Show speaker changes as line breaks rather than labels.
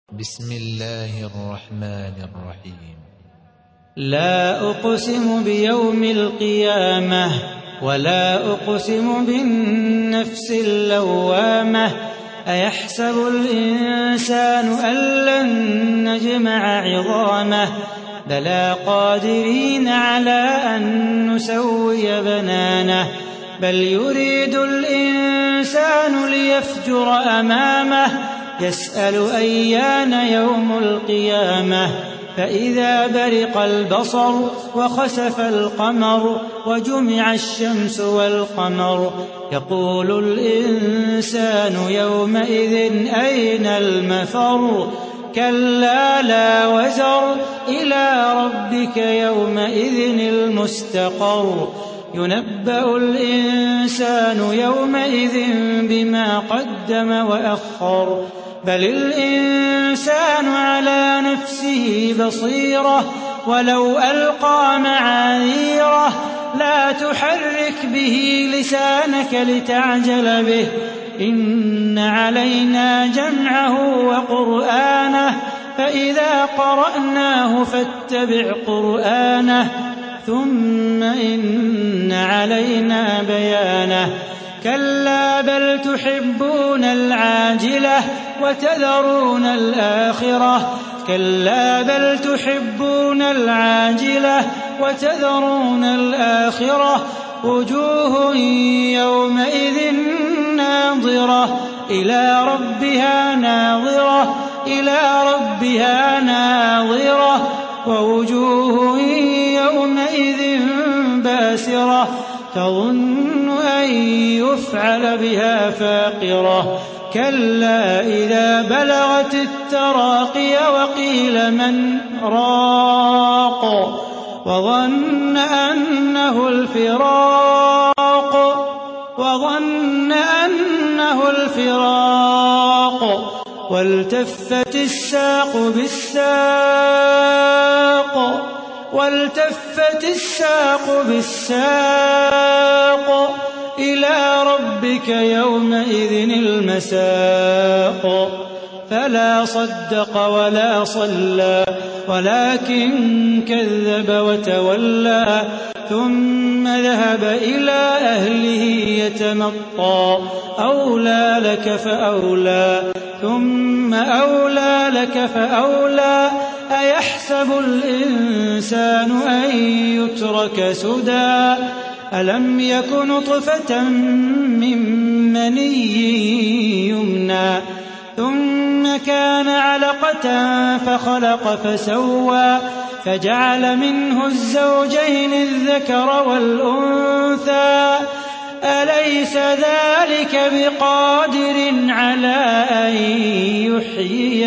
بسم الله الرحمن الرحيم.
لا أقسم بيوم القيامة ولا أقسم بالنفس اللوامة أيحسب الإنسان أن لن نجمع عظامه بلى قادرين على أن نسوي بنانه بل يريد الإنسان ليفجر أمامه يسأل أيان يوم القيامة فإذا برق البصر وخسف القمر وجمع الشمس والقمر يقول الإنسان يومئذ أين المفر كلا لا وزر إلى ربك يومئذ المستقر ينبأ الإنسان يومئذ بما قدم وأخر بل الإنسان على نفسه بصيرة ولو ألقى معاذيره لا تحرك به لسانك لتعجل به إن علينا جمعه وقرآنه فإذا قرأناه فاتبع قرآنه ثم إن علينا بيانه كلا بل تحبون العاجلة وتذرون الآخرة كلا بل تحبون العاجلة وتذرون الآخرة وجوه يومئذ ناظرة إلى ربها ناظرة إلى ربها ناظرة ووجوه يومئذ باسرة تظن أن يفعل بها فاقرة كلا إذا بلغت التراقي وقيل من راق وظن أنه الفراق والتفت الساق بالساق إلى ربك يومئذ المساق فلا صدق ولا صلى ولكن كذب وتولى ثم ذهب إلى أهله يتمطى أولى لك فأولى ثم أولى لك فأولى أيحسب الإنسان أن يترك سدى ألم يك نطفة من مني يمنى ثم كان علقة فخلق فسوى فجعل منه الزوجين الذكر والأنثى أليس ذلك بقادر على أن يحيي